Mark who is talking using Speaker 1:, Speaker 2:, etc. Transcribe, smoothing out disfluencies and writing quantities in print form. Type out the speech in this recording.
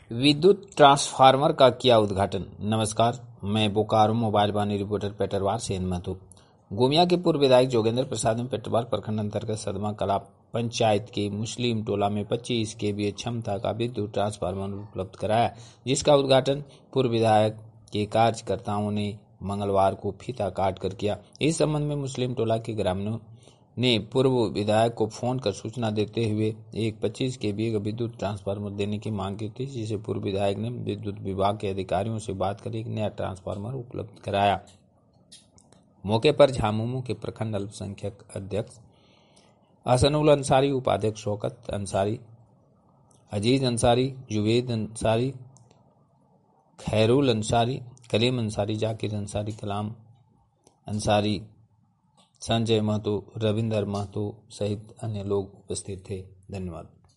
Speaker 1: विद्युत ट्रांसफार्मर का किया उद्घाटन। नमस्कार, मैं बोकारो मोबाइल वाणी रिपोर्टर पेटरवार से हिम्मत हूँ। गोमिया के पूर्व विधायक जोगेंद्र प्रसाद ने पेटरवार प्रखंड अंतर्गत सदमा कला पंचायत के मुस्लिम टोला में 25 केवीए क्षमता का विद्युत ट्रांसफार्मर उपलब्ध कराया, जिसका उद्घाटन पूर्व विधायक के कार्यकर्ताओं ने मंगलवार को फीता काट कर किया। इस संबंध में मुस्लिम टोला के ग्रामीणों ने पूर्व विधायक को फोन कर सूचना देते हुए एक 25 केवीए का विद्युत ट्रांसफार्मर देने की मांग की थी, जिसे पूर्व विधायक ने विद्युत विभाग के अधिकारियों से बात कर एक नया ट्रांसफार्मर उपलब्ध कराया। मौके पर झामुमो के प्रखंड अल्पसंख्यक अध्यक्ष हसनुल अंसारी, उपाध्यक्ष शौकत अंसारी, अजीज अंसारी, जुवेद अंसारी, खैरुल अंसारी, कलीम अंसारी, जाकिर अंसारी, कलाम अंसारी, संजय महतो, रविंदर महतो सहित अन्य लोग उपस्थित थे। धन्यवाद।